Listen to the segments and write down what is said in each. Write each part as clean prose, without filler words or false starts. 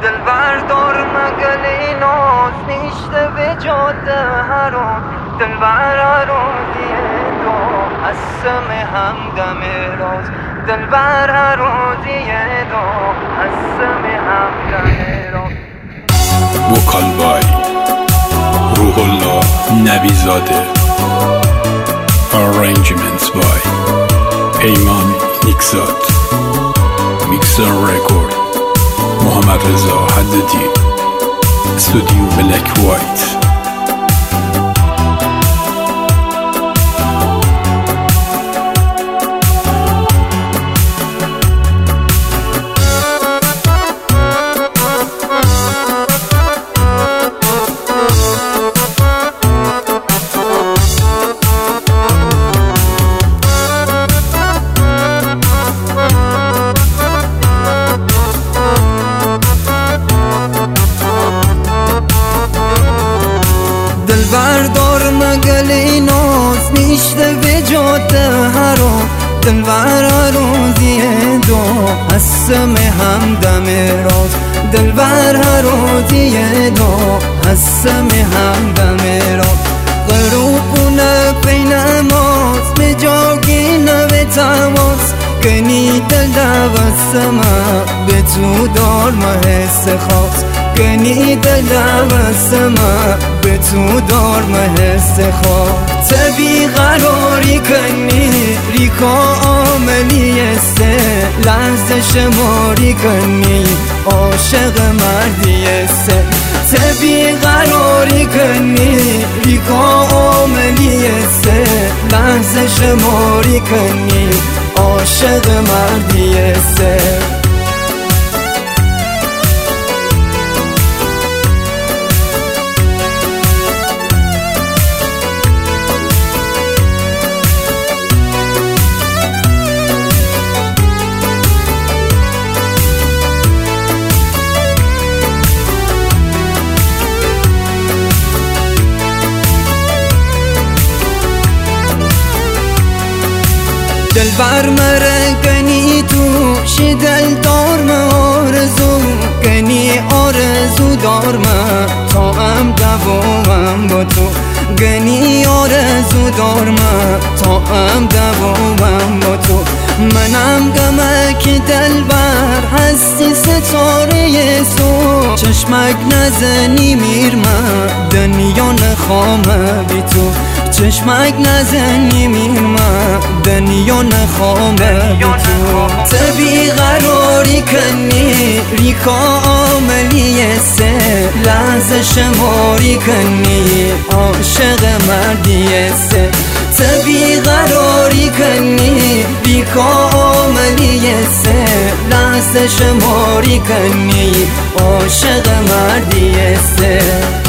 دل بردار مگلی ناز نیشته به جاده هرون دل بر روزیه دو حسم همدم راز دل بر روزیه دو حسم همدم راز. وکال بای روح الله نبیزاده. Arrangements by پیمان نیکزاد. میکسر رکورد محمد رضا حددی. استودیو بلک وایت. بردار مگلی ناز نیشته به جاده هرون دل بر روزیه دو حسم همدم راز دل بر روزیه دو حسم همدم راز. غروبونه پی نماز به جاگی نوی تماس کنی دل دوستما به تو دار محس خاص کنی دل دوستما به تو دار محس خاص. تبی قراری کنی ریکا عاملی سه لحظه شماری کنی عاشق مردی سه. تبی قراری کنی ریکا عاملی سه لحظه شماری کنی عاشق مردی سه. دل بر مرکنی تو شی دل دار ما آرزو کنی آرزو دار ما تا هم دوامم با تو گنی آرزو دار ما تا هم دوامم با تو. منم گمک دل بر هستی ستاره سو چشمک نزنی میر ما دنیا نخوامه بی تو چشمک نزنی میر ما دنیا نخوامه بی تو. تبی قراری کنی ریکا عاملی سه لحظه شماری کنی عاشق مردی سه. تبی قراری کنی ریکا عاملی سه لحظه شماری کنی عاشق مردی سه.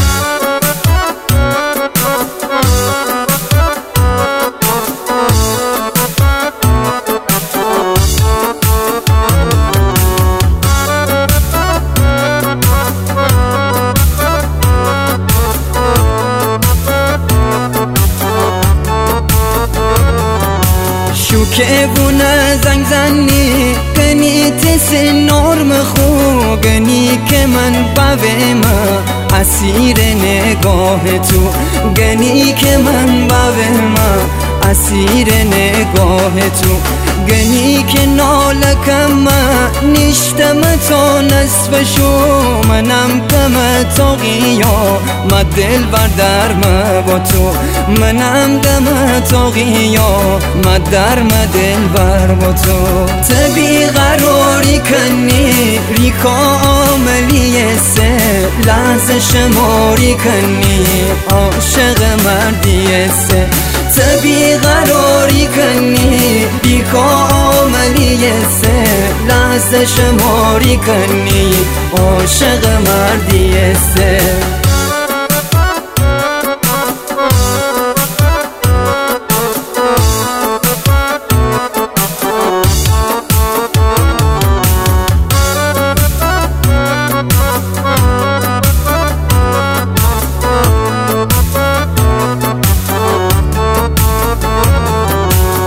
شوکه بونه زنگ زنی گنی تیس نرم خو گنی که من بویما اسیر نگاه تو گنی که من بویما اسیر نگاه تو گنی که نالکم نیشتم تا نصف شو منم کم تا غیا ما دل بردر ما با تو منم دم تا غیا ما در ما دل بر با تو. تبی قراری کنی ریکا عاملی سه لحظه شماری کنی عاشق مردی سه. تبی قراری کنی ریکا عاملی سه لحظه شماری کنی عاشق مردی سه.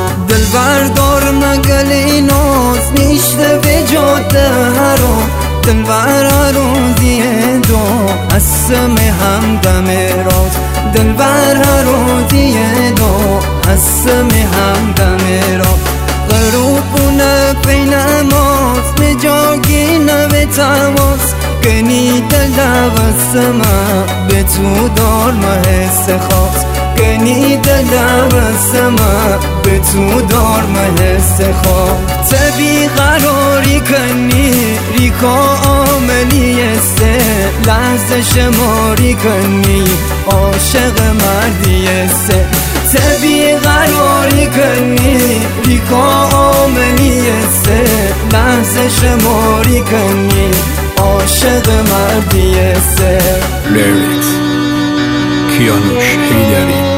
بردار مگلی ناز نیشته به جاده هرون دلبر روزی دو اسم همدم راز دلبر روزی دو اسم همدم راز غروبونه پی نماز نجاگی نوی تماس کنی دل دوستما به تو دار محس خاص کنی دل دوستما به تو دار محس خاص تبی قراری کنی ریکا عاملی سه لحظه شماری کنی عاشق مردی سه تبی قراری کنی ریکا عاملی سه لحظه شماری کنی عاشق مردی سه لیریکس کیانوش حیدری